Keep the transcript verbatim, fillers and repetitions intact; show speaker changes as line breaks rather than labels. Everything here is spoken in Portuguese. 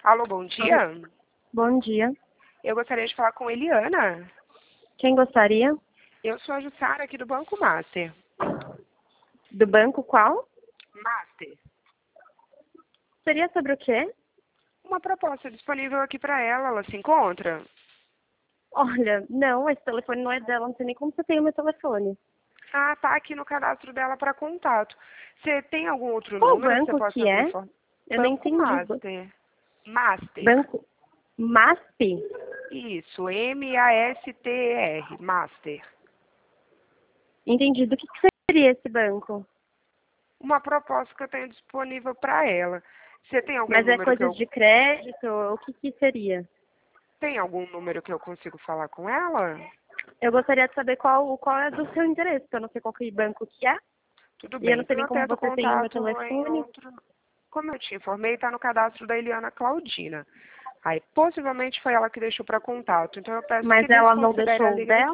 Alô, bom dia.
Bom dia.
Eu gostaria de falar com Eliana.
Quem gostaria?
Eu sou a Jussara aqui do Banco Master.
Do banco qual?
Master.
Seria sobre o quê?
Uma proposta disponível aqui para ela. Ela se encontra?
Olha, não, esse telefone não é dela, não sei nem como você tem o meu telefone.
Ah, tá aqui no cadastro dela para contato. Você tem algum outro
Qual
número que você
banco
possa
que
me
é?
informar?
Eu não
Banco
entendi.
Master. Master.
Banco M A S P?
Isso, M A S T E R. Master.
Entendi. Do que, que seria esse banco?
Uma proposta que eu tenho disponível para ela. Você tem algum
Mas é
número que
coisas
eu
de crédito? O que, que seria?
tem algum número que eu consigo falar com ela?
Eu gostaria de saber qual, qual é do seu interesse, porque eu não sei qual que banco que é.
Tudo
E eu
bem,
não sei
então
nem
eu
como
tento
você tem o meu
contato em
telefone.
outro. Como eu te informei, está no cadastro da Eliana Claudina. Aí, possivelmente foi ela que deixou para contato. Então eu peço que
Mas ela não
desconsidere a
deixou o
ligação.
dela?